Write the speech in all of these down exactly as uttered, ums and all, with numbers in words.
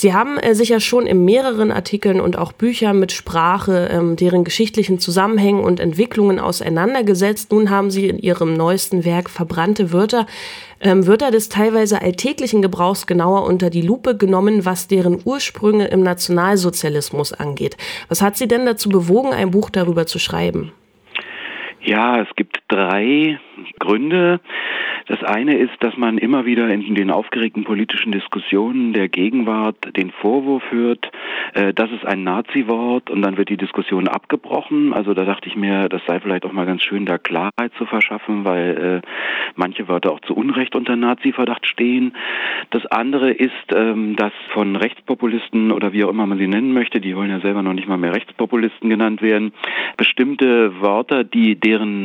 Sie haben äh, sich ja schon in mehreren Artikeln und auch Büchern mit Sprache, ähm, deren geschichtlichen Zusammenhängen und Entwicklungen auseinandergesetzt. Nun haben Sie in Ihrem neuesten Werk Verbrannte Wörter ähm, Wörter des teilweise alltäglichen Gebrauchs genauer unter die Lupe genommen, was deren Ursprünge im Nationalsozialismus angeht. Was hat Sie denn dazu bewogen, ein Buch darüber zu schreiben? Ja, es gibt drei Gründe. Das eine ist, dass man immer wieder in den aufgeregten politischen Diskussionen der Gegenwart den Vorwurf hört, äh, das ist ein Nazi-Wort, und dann wird die Diskussion abgebrochen. Also da dachte ich mir, das sei vielleicht auch mal ganz schön, da Klarheit zu verschaffen, weil äh, manche Wörter auch zu Unrecht unter Nazi-Verdacht stehen. Das andere ist, ähm, dass von Rechtspopulisten oder wie auch immer man sie nennen möchte, die wollen ja selber noch nicht mal mehr Rechtspopulisten genannt werden, bestimmte Wörter, die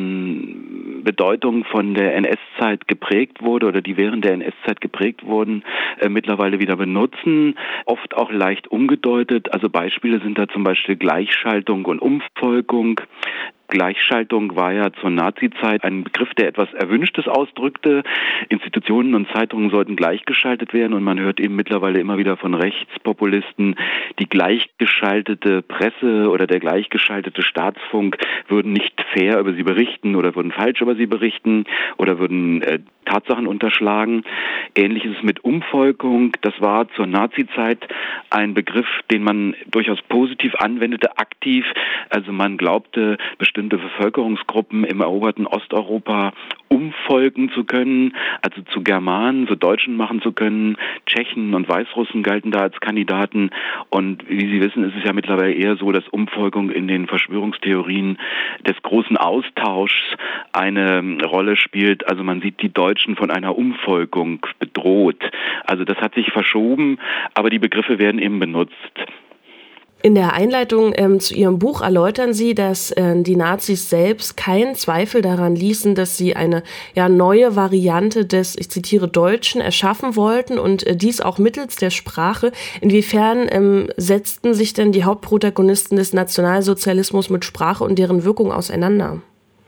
deren Bedeutung von der N S-Zeit geprägt wurde oder die während der N S-Zeit geprägt wurden, äh, mittlerweile wieder benutzen, oft auch leicht umgedeutet. Also Beispiele sind da zum Beispiel Gleichschaltung und Umvolkung. Gleichschaltung war ja zur Nazizeit ein Begriff, der etwas Erwünschtes ausdrückte. Institutionen und Zeitungen sollten gleichgeschaltet werden, und man hört eben mittlerweile immer wieder von Rechtspopulisten, die gleichgeschaltete Presse oder der gleichgeschaltete Staatsfunk würden nicht fair über sie berichten oder würden falsch über sie berichten oder würden äh, Tatsachen unterschlagen. Ähnlich ist es mit Umvolkung. Das war zur Nazizeit ein Begriff, den man durchaus positiv anwendete, aktiv. Also man glaubte, bestimmte Bevölkerungsgruppen im eroberten Osteuropa umvolken zu können, also zu Germanen, zu Deutschen machen zu können. Tschechen und Weißrussen galten da als Kandidaten. Und wie Sie wissen, ist es ja mittlerweile eher so, dass Umvolkung in den Verschwörungstheorien des großen Austauschs eine Rolle spielt. Also man sieht die Deutschen von einer Umvolkung bedroht. Also das hat sich verschoben, aber die Begriffe werden eben benutzt. In der Einleitung ähm, zu Ihrem Buch erläutern Sie, dass äh, die Nazis selbst keinen Zweifel daran ließen, dass sie eine ja, neue Variante des, ich zitiere, Deutschen erschaffen wollten und äh, dies auch mittels der Sprache. Inwiefern ähm, setzten sich denn die Hauptprotagonisten des Nationalsozialismus mit Sprache und deren Wirkung auseinander?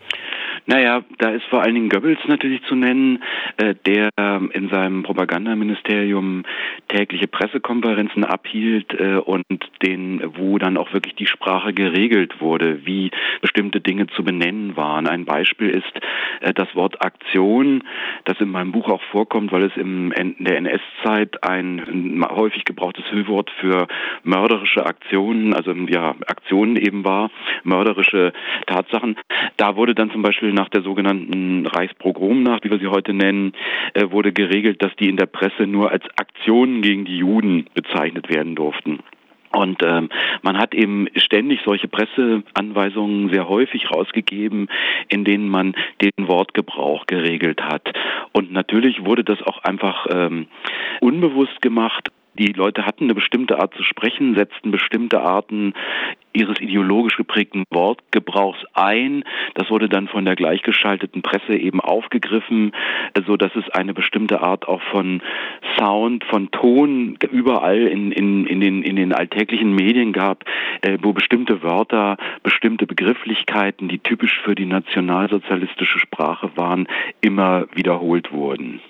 Naja, da ist vor allen Dingen Goebbels natürlich zu nennen, äh, der ähm, in seinem Propagandaministerium tägliche Pressekonferenzen abhielt äh, und den, wo dann auch wirklich die Sprache geregelt wurde, wie bestimmte Dinge zu benennen waren. Ein Beispiel ist äh, das Wort Aktion, das in meinem Buch auch vorkommt, weil es im, in der N S-Zeit ein, ein häufig gebrauchtes Füllwort für mörderische Aktionen, also ja, Aktionen eben war, mörderische Tatsachen. Da wurde dann zum Beispiel nach der sogenannten Reichspogromnacht, wie wir sie heute nennen, äh, wurde geregelt, dass die in der Presse nur als Aktionen gegen die Juden bezeichnet werden durften. Und ähm, man hat eben ständig solche Presseanweisungen sehr häufig rausgegeben, in denen man den Wortgebrauch geregelt hat. Und natürlich wurde das auch einfach ähm, unbewusst gemacht. Die Leute hatten eine bestimmte Art zu sprechen, setzten bestimmte Arten ihres ideologisch geprägten Wortgebrauchs ein. Das wurde dann von der gleichgeschalteten Presse eben aufgegriffen, so dass es eine bestimmte Art auch von Sound, von Ton überall in, in, in, den, in den alltäglichen Medien gab, äh, wo bestimmte Wörter, bestimmte Begrifflichkeiten, die typisch für die nationalsozialistische Sprache waren, immer wiederholt wurden.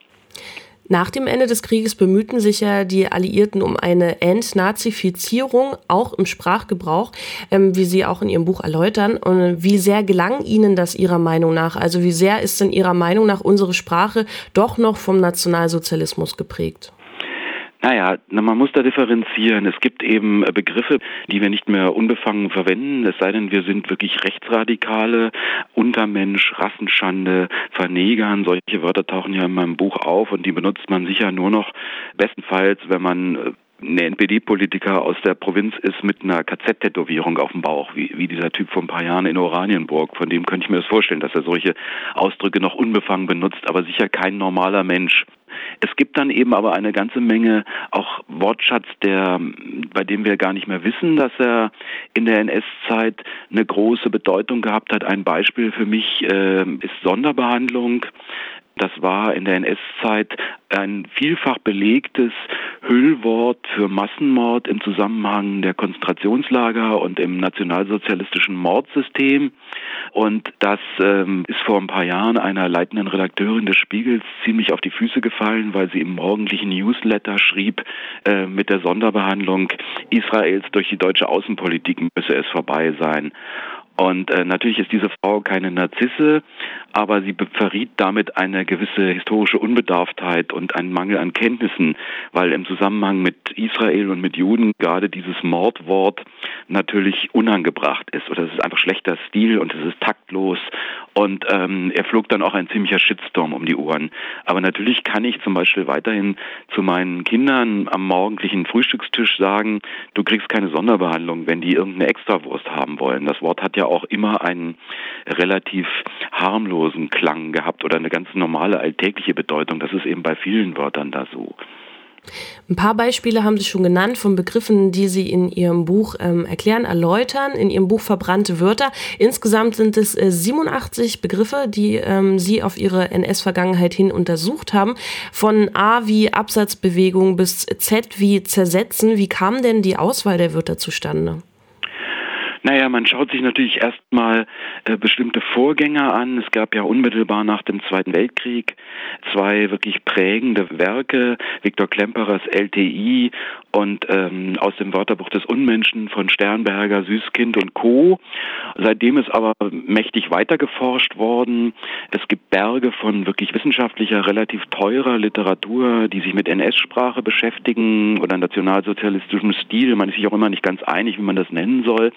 Nach dem Ende des Krieges bemühten sich ja die Alliierten um eine Entnazifizierung, auch im Sprachgebrauch, ähm, wie Sie auch in Ihrem Buch erläutern. Und wie sehr gelang Ihnen das Ihrer Meinung nach? Also wie sehr ist denn Ihrer Meinung nach unsere Sprache doch noch vom Nationalsozialismus geprägt? Naja, man muss da differenzieren. Es gibt eben Begriffe, die wir nicht mehr unbefangen verwenden, es sei denn, wir sind wirklich Rechtsradikale, Untermensch, Rassenschande, Vernegern. Solche Wörter tauchen ja in meinem Buch auf, und die benutzt man sicher nur noch bestenfalls, wenn man ein N P D-Politiker aus der Provinz ist mit einer K Z-Tätowierung auf dem Bauch, wie, wie dieser Typ vor ein paar Jahren in Oranienburg. Von dem könnte ich mir das vorstellen, dass er solche Ausdrücke noch unbefangen benutzt, aber sicher kein normaler Mensch. Es gibt dann eben aber eine ganze Menge auch Wortschatz, der, bei dem wir gar nicht mehr wissen, dass er in der N S-Zeit eine große Bedeutung gehabt hat. Ein Beispiel für mich äh, ist Sonderbehandlung. Das war in der N S-Zeit ein vielfach belegtes Hüllwort für Massenmord im Zusammenhang der Konzentrationslager und im nationalsozialistischen Mordsystem. Und das ähm, ist vor ein paar Jahren einer leitenden Redakteurin des Spiegels ziemlich auf die Füße gefallen, weil sie im morgendlichen Newsletter schrieb, äh, mit der Sonderbehandlung Israels durch die deutsche Außenpolitik müsse es vorbei sein. Und äh, natürlich ist diese Frau keine Narzisse, aber sie verriet damit eine gewisse historische Unbedarftheit und einen Mangel an Kenntnissen, weil im Zusammenhang mit Israel und mit Juden gerade dieses Mordwort natürlich unangebracht ist. Oder es ist einfach schlechter Stil und es ist taktlos. Und ähm, er flog dann auch ein ziemlicher Shitstorm um die Ohren. Aber natürlich kann ich zum Beispiel weiterhin zu meinen Kindern am morgendlichen Frühstückstisch sagen, du kriegst keine Sonderbehandlung, wenn die irgendeine Extrawurst haben wollen. Das Wort hat ja auch immer einen relativ harmlosen Klang gehabt oder eine ganz normale alltägliche Bedeutung. Das ist eben bei vielen Wörtern da so. Ein paar Beispiele haben Sie schon genannt von Begriffen, die Sie in Ihrem Buch ähm, erklären, erläutern, in Ihrem Buch Verbrannte Wörter. Insgesamt sind es äh, siebenundachtzig Begriffe, die ähm, Sie auf Ihre N S-Vergangenheit hin untersucht haben. Von A wie Absatzbewegung bis Z wie Zersetzen. Wie kam denn die Auswahl der Wörter zustande? Naja, man schaut sich natürlich erstmal äh, bestimmte Vorgänger an. Es gab ja unmittelbar nach dem Zweiten Weltkrieg zwei wirklich prägende Werke, Viktor Klemperers L T I und ähm, aus dem Wörterbuch des Unmenschen von Sternberger, Süßkind und Co. Seitdem ist aber mächtig weiter geforscht worden. Es gibt Berge von wirklich wissenschaftlicher, relativ teurer Literatur, die sich mit N S-Sprache beschäftigen oder nationalsozialistischem Stil. Man ist sich auch immer nicht ganz einig, wie man das nennen soll.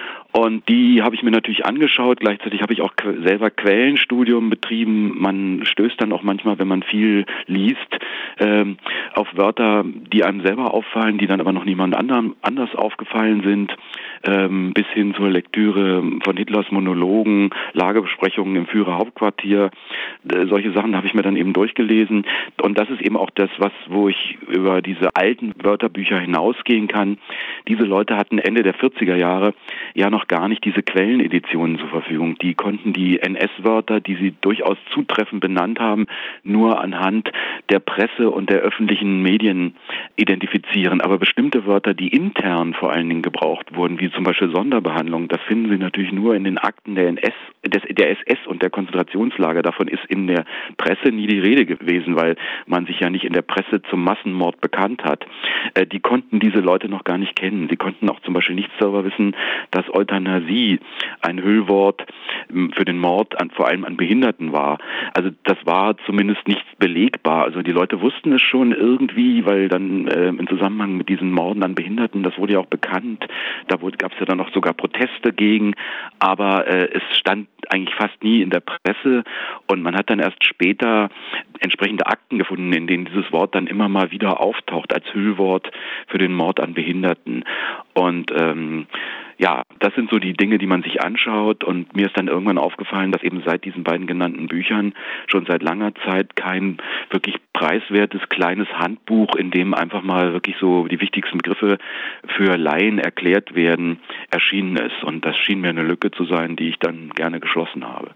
Und die habe ich mir natürlich angeschaut. Gleichzeitig habe ich auch selber Quellenstudium betrieben. Man stößt dann auch manchmal, wenn man viel liest, ähm, auf Wörter, die einem selber auffallen, die dann aber noch niemand anderem anders aufgefallen sind, ähm, bis hin zur Lektüre von Hitlers Monologen, Lagebesprechungen im Führerhauptquartier. Äh, solche Sachen habe ich mir dann eben durchgelesen. Und das ist eben auch das, was, wo ich über diese alten Wörterbücher hinausgehen kann. Diese Leute hatten Ende der vierziger Jahre ja noch gar nicht diese Quelleneditionen zur Verfügung. Die konnten die N S-Wörter, die sie durchaus zutreffend benannt haben, nur anhand der Presse und der öffentlichen Medien identifizieren. Aber bestimmte Wörter, die intern vor allen Dingen gebraucht wurden, wie zum Beispiel Sonderbehandlung, das finden Sie natürlich nur in den Akten der N S, des, der S S und der Konzentrationslager. Davon ist in der Presse nie die Rede gewesen, weil man sich ja nicht in der Presse zum Massenmord bekannt hat. Äh, die konnten diese Leute noch gar nicht kennen. Sie konnten auch zum Beispiel nichts darüber wissen, dass Euthanasie ein Hüllwort für den Mord an, vor allem an Behinderten war. Also das war zumindest nicht belegbar. Also die Leute wussten es schon irgendwie, weil dann äh, im Zusammenhang mit diesen Morden an Behinderten, das wurde ja auch bekannt, da gab es ja dann auch sogar Proteste gegen, aber äh, es stand eigentlich fast nie in der Presse und man hat dann erst später entsprechende Akten gefunden, in denen dieses Wort dann immer mal wieder auftaucht als Hüllwort für den Mord an Behinderten. Und ähm, ja, das sind so die Dinge, die man sich anschaut und mir ist dann irgendwann aufgefallen, dass eben seit diesen beiden genannten Büchern schon seit langer Zeit kein wirklich preiswertes kleines Handbuch, in dem einfach mal wirklich so die wichtigsten Begriffe für Laien erklärt werden, erschienen ist. Und das schien mir eine Lücke zu sein, die ich dann gerne geschlossen habe.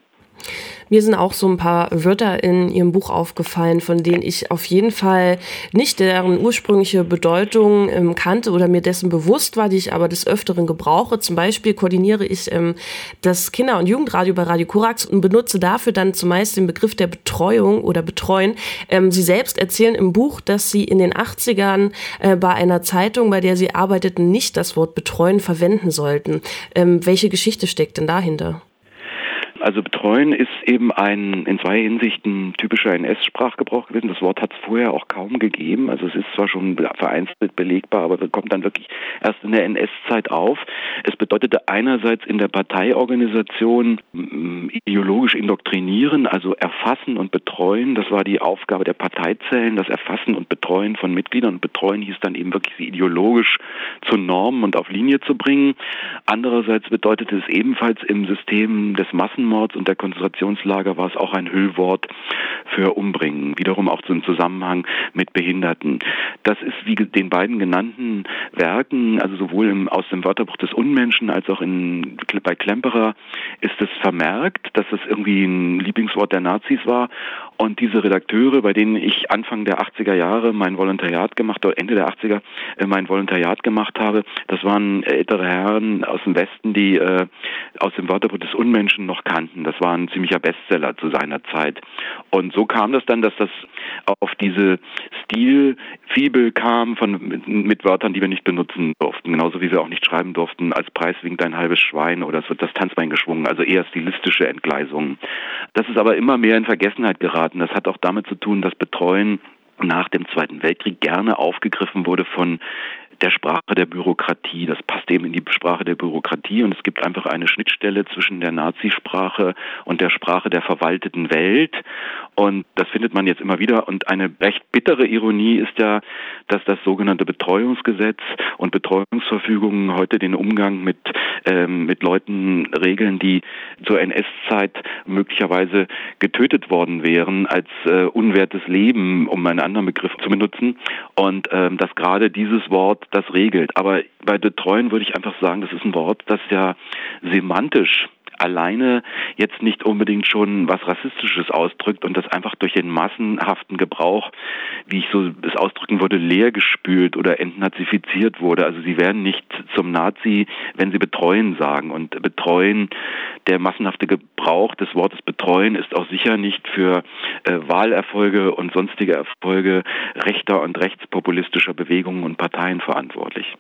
Mir sind auch so ein paar Wörter in Ihrem Buch aufgefallen, von denen ich auf jeden Fall nicht deren ursprüngliche Bedeutung ähm, kannte oder mir dessen bewusst war, die ich aber des Öfteren gebrauche. Zum Beispiel koordiniere ich ähm, das Kinder- und Jugendradio bei Radio Korax und benutze dafür dann zumeist den Begriff der Betreuung oder Betreuen. Ähm, Sie selbst erzählen im Buch, dass Sie in den achtzigern äh, bei einer Zeitung, bei der Sie arbeiteten, nicht das Wort betreuen verwenden sollten. Ähm, welche Geschichte steckt denn dahinter? Also betreuen ist eben ein in zwei Hinsichten typischer N S-Sprachgebrauch gewesen. Das Wort hat es vorher auch kaum gegeben. Also es ist zwar schon vereinzelt belegbar, aber kommt dann wirklich erst in der N S-Zeit auf. Es bedeutete einerseits in der Parteiorganisation ideologisch indoktrinieren, also erfassen und betreuen. Das war die Aufgabe der Parteizellen, das Erfassen und Betreuen von Mitgliedern. Und betreuen hieß dann eben wirklich, sie ideologisch zu Normen und auf Linie zu bringen. Andererseits bedeutete es ebenfalls im System des Massenmords und der Konzentrationslager war es auch ein Hüllwort für Umbringen, wiederum auch zum Zusammenhang mit Behinderten. Das ist wie den beiden genannten Werken, also sowohl im, aus dem Wörterbuch des Unmenschen als auch in, bei Klemperer ist es vermerkt, dass es irgendwie ein Lieblingswort der Nazis war Und diese Redakteure, bei denen ich Anfang der achtziger Jahre mein Volontariat gemacht habe, Ende der achtziger äh, mein Volontariat gemacht habe, das waren ältere Herren aus dem Westen, die äh, aus dem Wörterbuch des Unmenschen noch kannten. Das war ein ziemlicher Bestseller zu seiner Zeit. Und so kam das dann, dass das auf diese Stilfibel kam von mit, mit Wörtern, die wir nicht benutzen durften. Genauso wie wir auch nicht schreiben durften, als Preis winkt ein halbes Schwein oder es wird das Tanzbein geschwungen. Also eher stilistische Entgleisungen. Das ist aber immer mehr in Vergessenheit geraten. Das hat auch damit zu tun, dass Betreuen nach dem Zweiten Weltkrieg gerne aufgegriffen wurde von der Sprache der Bürokratie. Das passt eben in die Sprache der Bürokratie und es gibt einfach eine Schnittstelle zwischen der Nazisprache und der Sprache der verwalteten Welt und das findet man jetzt immer wieder und eine recht bittere Ironie ist ja, dass das sogenannte Betreuungsgesetz und Betreuungsverfügungen heute den Umgang mit ähm, mit Leuten regeln, die zur N S-Zeit möglicherweise getötet worden wären als äh, unwertes Leben, um einen anderen Begriff zu benutzen und ähm, dass gerade dieses Wort das regelt. Aber bei Betreuen würde ich einfach sagen, das ist ein Wort, das ja semantisch alleine jetzt nicht unbedingt schon was Rassistisches ausdrückt und das einfach durch den massenhaften Gebrauch, wie ich so es ausdrücken würde, leer gespült oder entnazifiziert wurde. Also sie werden nicht zum Nazi, wenn sie betreuen sagen. Und betreuen, der massenhafte Gebrauch des Wortes betreuen ist auch sicher nicht für äh, Wahlerfolge und sonstige Erfolge rechter und rechtspopulistischer Bewegungen und Parteien verantwortlich.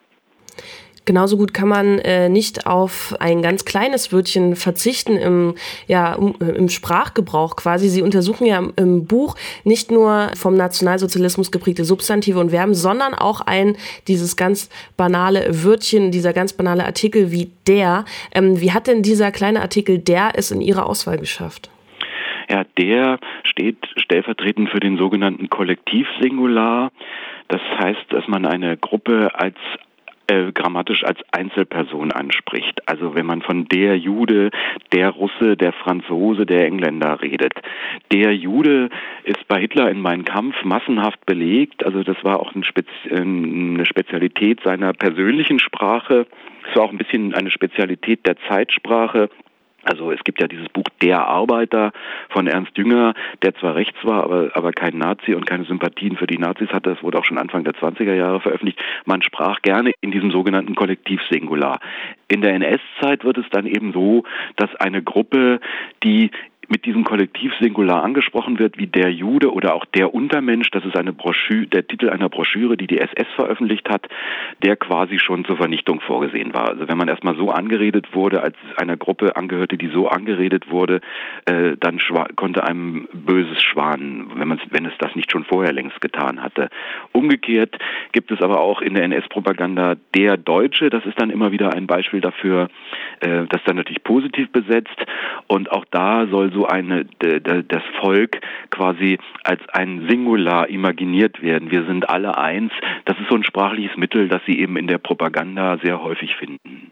Genauso gut kann man äh, nicht auf ein ganz kleines Wörtchen verzichten im, ja, um, im Sprachgebrauch quasi. Sie untersuchen ja im, im Buch nicht nur vom Nationalsozialismus geprägte Substantive und Verben, sondern auch ein, dieses ganz banale Wörtchen, dieser ganz banale Artikel wie der. Ähm, wie hat denn dieser kleine Artikel der es in Ihre Auswahl geschafft? Ja, der steht stellvertretend für den sogenannten Kollektivsingular. Das heißt, dass man eine Gruppe als Äh, grammatisch als Einzelperson anspricht. Also wenn man von der Jude, der Russe, der Franzose, der Engländer redet. Der Jude ist bei Hitler in Mein Kampf massenhaft belegt. Also das war auch ein Spezi- eine Spezialität seiner persönlichen Sprache. Es war auch ein bisschen eine Spezialität der Zeitsprache. Also es gibt ja dieses Buch Der Arbeiter von Ernst Jünger, der zwar rechts war, aber, aber kein Nazi und keine Sympathien für die Nazis hatte. Das wurde auch schon Anfang der zwanziger Jahre veröffentlicht. Man sprach gerne in diesem sogenannten Kollektivsingular. In der N S-Zeit wird es dann eben so, dass eine Gruppe, die mit diesem Kollektivsingular angesprochen wird, wie der Jude oder auch der Untermensch, das ist eine Broschüre, der Titel einer Broschüre, die die S S veröffentlicht hat, der quasi schon zur Vernichtung vorgesehen war. Also wenn man erstmal so angeredet wurde, als einer Gruppe angehörte, die so angeredet wurde, äh, dann schwa- konnte einem Böses schwanen, wenn man, wenn es das nicht schon vorher längst getan hatte. Umgekehrt gibt es aber auch in der N S-Propaganda der Deutsche, das ist dann immer wieder ein Beispiel dafür, äh, das dann natürlich positiv besetzt und auch da soll so eine, de, de, das Volk quasi als ein Singular imaginiert werden. Wir sind alle eins. Das ist so ein sprachliches Mittel, das Sie eben in der Propaganda sehr häufig finden.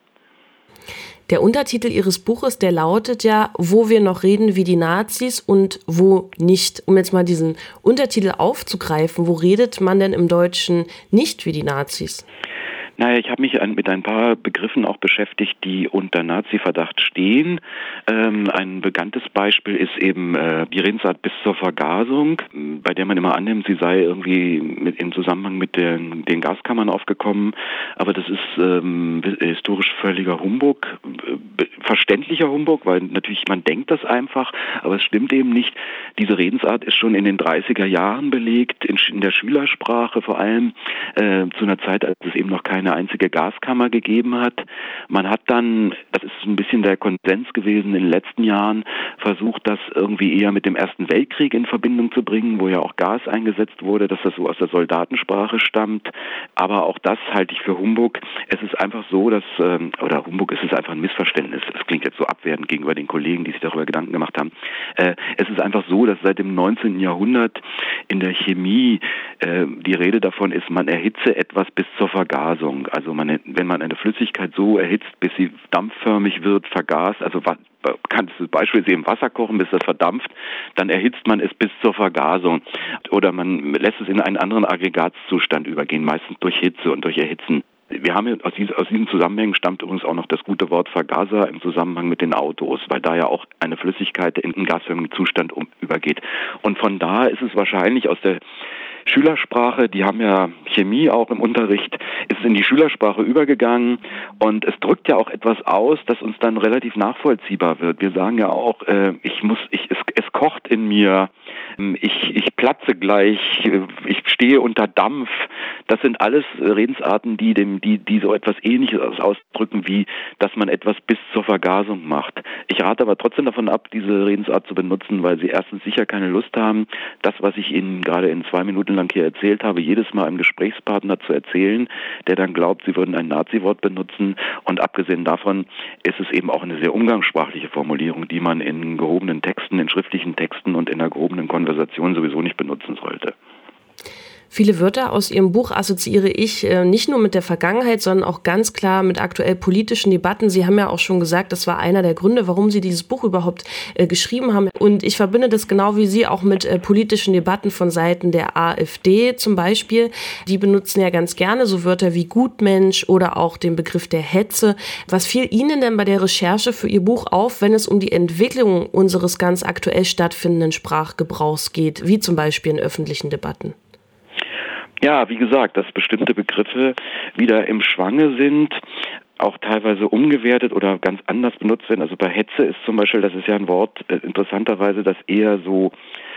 Der Untertitel Ihres Buches, der lautet ja, wo wir noch reden wie die Nazis und wo nicht. Um jetzt mal diesen Untertitel aufzugreifen, wo redet man denn im Deutschen nicht wie die Nazis? Naja, ich habe mich mit ein paar Begriffen auch beschäftigt, die unter Nazi-Verdacht stehen. Ähm, ein bekanntes Beispiel ist eben äh, die Redensart bis zur Vergasung, bei der man immer annimmt, sie sei irgendwie mit, im Zusammenhang mit den, den Gaskammern aufgekommen. Aber das ist ähm, historisch völliger Humbug, äh, verständlicher Humbug, weil natürlich man denkt das einfach, aber es stimmt eben nicht. Diese Redensart ist schon in den dreißiger Jahren belegt, in, in der Schülersprache vor allem, äh, zu einer Zeit, als es eben noch keine eine einzige Gaskammer gegeben hat. Man hat dann, das ist ein bisschen der Konsens gewesen in den letzten Jahren, versucht, das irgendwie eher mit dem Ersten Weltkrieg in Verbindung zu bringen, wo ja auch Gas eingesetzt wurde, dass das so aus der Soldatensprache stammt. Aber auch das halte ich für Humbug. Es ist einfach so, dass, oder Humbug, es ist einfach ein Missverständnis. Es klingt jetzt so abwertend gegenüber den Kollegen, die sich darüber Gedanken gemacht haben. Es ist einfach so, dass seit dem neunzehnten Jahrhundert in der Chemie die Rede davon ist, man erhitze etwas bis zur Vergasung. Also man, wenn man eine Flüssigkeit so erhitzt, bis sie dampfförmig wird, vergast, also bekanntes Beispiel ist eben Wasser kochen, bis das verdampft, dann erhitzt man es bis zur Vergasung. Oder man lässt es in einen anderen Aggregatzustand übergehen, meistens durch Hitze und durch Erhitzen. Wir haben ja aus, diesem, aus diesem Zusammenhang stammt übrigens auch noch das gute Wort Vergaser im Zusammenhang mit den Autos, weil da ja auch eine Flüssigkeit in einen gasförmigen Zustand um, übergeht. Und von da ist es wahrscheinlich aus der Schülersprache, die haben ja Chemie auch im Unterricht, ist in die Schülersprache übergegangen und es drückt ja auch etwas aus, das uns dann relativ nachvollziehbar wird. Wir sagen ja auch, äh, ich muss, ich, es, es kocht in mir, ich, ich platze gleich, ich stehe unter Dampf. Das sind alles Redensarten, die dem, die, die so etwas Ähnliches ausdrücken, wie, dass man etwas bis zur Vergasung macht. Ich rate aber trotzdem davon ab, diese Redensart zu benutzen, weil sie erstens sicher keine Lust haben, das, was ich Ihnen gerade in zwei Minuten lang hier erzählt habe, jedes Mal einem Gesprächspartner zu erzählen, der dann glaubt, sie würden ein Nazi-Wort benutzen. Und abgesehen davon ist es eben auch eine sehr umgangssprachliche Formulierung, die man in gehobenen Texten, in schriftlichen Texten und in einer gehobenen Konversation sowieso nicht benutzen sollte. Viele Wörter aus Ihrem Buch assoziiere ich äh, nicht nur mit der Vergangenheit, sondern auch ganz klar mit aktuell politischen Debatten. Sie haben ja auch schon gesagt, das war einer der Gründe, warum Sie dieses Buch überhaupt äh, geschrieben haben. Und ich verbinde das genau wie Sie auch mit äh, politischen Debatten von Seiten der AfD zum Beispiel. Die benutzen ja ganz gerne so Wörter wie Gutmensch oder auch den Begriff der Hetze. Was fiel Ihnen denn bei der Recherche für Ihr Buch auf, wenn es um die Entwicklung unseres ganz aktuell stattfindenden Sprachgebrauchs geht, wie zum Beispiel in öffentlichen Debatten? Ja, wie gesagt, dass bestimmte Begriffe wieder im Schwange sind, auch teilweise umgewertet oder ganz anders benutzt werden. Also bei Hetze ist zum Beispiel, das ist ja ein Wort, äh, interessanterweise, das eher so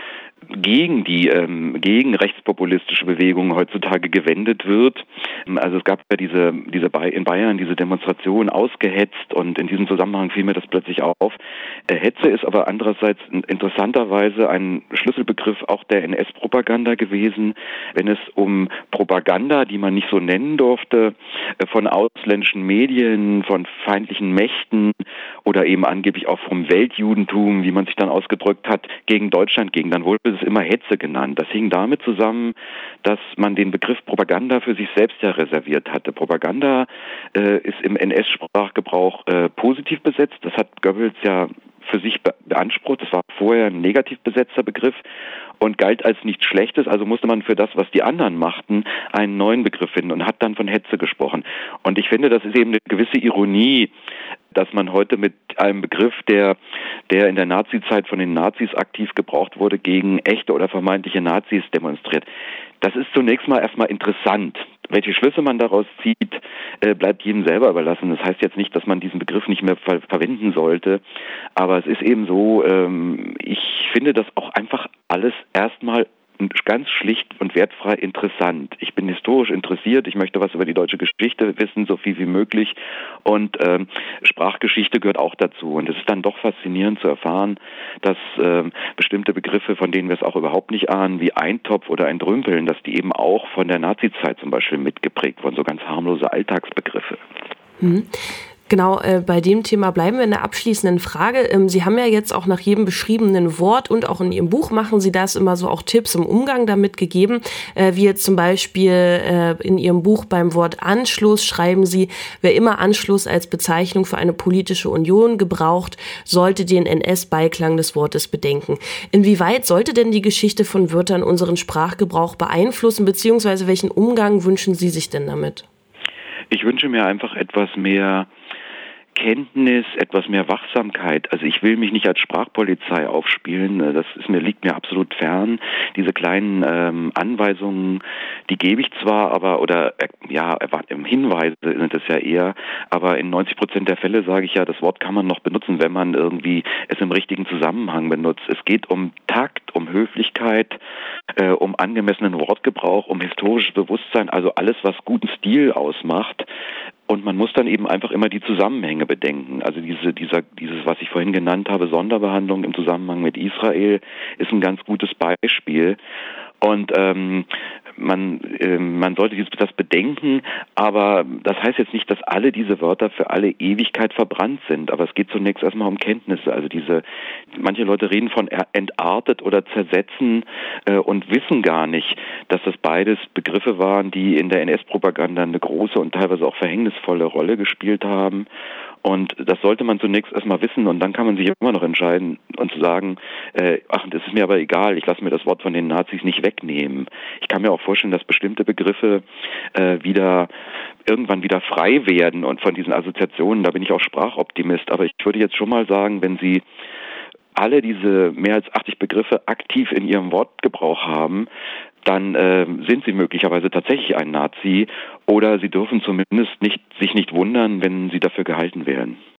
gegen die ähm, gegen rechtspopulistische Bewegungen heutzutage gewendet wird. Also es gab ja diese diese in Bayern diese Demonstration ausgehetzt und in diesem Zusammenhang fiel mir das plötzlich auf. Äh, Hetze ist aber andererseits interessanterweise ein Schlüsselbegriff auch der N S-Propaganda gewesen, wenn es um Propaganda, die man nicht so nennen durfte, äh, von ausländischen Medien, von feindlichen Mächten oder eben angeblich auch vom Weltjudentum, wie man sich dann ausgedrückt hat, gegen Deutschland ging, dann wurde es immer Hetze genannt. Das hing damit zusammen, dass man den Begriff Propaganda für sich selbst ja reserviert hatte. Propaganda äh, ist im N S-Sprachgebrauch äh, positiv besetzt. Das hat Goebbels ja für sich be- beansprucht. Das war vorher ein negativ besetzter Begriff und galt als nichts Schlechtes. Also musste man für das, was die anderen machten, einen neuen Begriff finden und hat dann von Hetze gesprochen. Und ich finde, das ist eben eine gewisse Ironie, dass man heute mit einem Begriff, der, der in der Nazizeit von den Nazis aktiv gebraucht wurde, gegen echte oder vermeintliche Nazis demonstriert. Das ist zunächst mal erstmal interessant. Welche Schlüsse man daraus zieht, äh, bleibt jedem selber überlassen. Das heißt jetzt nicht, dass man diesen Begriff nicht mehr ver- verwenden sollte. Aber es ist eben so, ähm, ich finde das auch einfach alles erstmal ganz schlicht und wertfrei interessant. Ich bin historisch interessiert, ich möchte was über die deutsche Geschichte wissen, so viel wie möglich und ähm, Sprachgeschichte gehört auch dazu und es ist dann doch faszinierend zu erfahren, dass ähm, bestimmte Begriffe, von denen wir es auch überhaupt nicht ahnen, wie Eintopf oder ein Drümpeln, dass die eben auch von der Nazizeit zum Beispiel mitgeprägt wurden, so ganz harmlose Alltagsbegriffe. Mhm. Genau, äh, bei dem Thema bleiben wir in der abschließenden Frage. Ähm, Sie haben ja jetzt auch nach jedem beschriebenen Wort und auch in Ihrem Buch machen Sie das immer so auch Tipps im Umgang damit gegeben, äh, wie jetzt zum Beispiel äh, in Ihrem Buch beim Wort Anschluss schreiben Sie, wer immer Anschluss als Bezeichnung für eine politische Union gebraucht, sollte den N S-Beiklang des Wortes bedenken. Inwieweit sollte denn die Geschichte von Wörtern unseren Sprachgebrauch beeinflussen, beziehungsweise welchen Umgang wünschen Sie sich denn damit? Ich wünsche mir einfach etwas mehr Kenntnis, etwas mehr Wachsamkeit. Also ich will mich nicht als Sprachpolizei aufspielen, das ist mir, liegt mir absolut fern. Diese kleinen ähm, Anweisungen, die gebe ich zwar, aber oder äh, ja, Hinweise sind es ja eher, aber in neunzig Prozent der Fälle sage ich ja, das Wort kann man noch benutzen, wenn man irgendwie es im richtigen Zusammenhang benutzt. Es geht um Takt, um Höflichkeit, äh, um angemessenen Wortgebrauch, um historisches Bewusstsein, also alles, was guten Stil ausmacht. Und man muss dann eben einfach immer die Zusammenhänge bedenken. Also diese, dieser, dieses, was ich vorhin genannt habe, Sonderbehandlung im Zusammenhang mit Israel, ist ein ganz gutes Beispiel. Und ähm, man, äh, man sollte dieses, das bedenken, aber das heißt jetzt nicht, dass alle diese Wörter für alle Ewigkeit verbrannt sind. Aber es geht zunächst erstmal um Kenntnisse. Also diese, manche Leute reden von entartet oder zersetzen äh, und wissen gar nicht, dass das beides Begriffe waren, die in der N S-Propaganda eine große und teilweise auch verhängnisvolle Rolle gespielt haben. Und das sollte man zunächst erstmal wissen und dann kann man sich immer noch entscheiden und sagen, äh, ach, das ist mir aber egal, ich lasse mir das Wort von den Nazis nicht wegnehmen. Ich kann mir auch auch vorstellen, dass bestimmte Begriffe äh, wieder irgendwann wieder frei werden und von diesen Assoziationen, da bin ich auch Sprachoptimist. Aber ich würde jetzt schon mal sagen, wenn Sie alle diese mehr als achtzig Begriffe aktiv in ihrem Wortgebrauch haben, dann äh, sind sie möglicherweise tatsächlich ein Nazi oder sie dürfen zumindest nicht, sich nicht wundern, wenn sie dafür gehalten werden.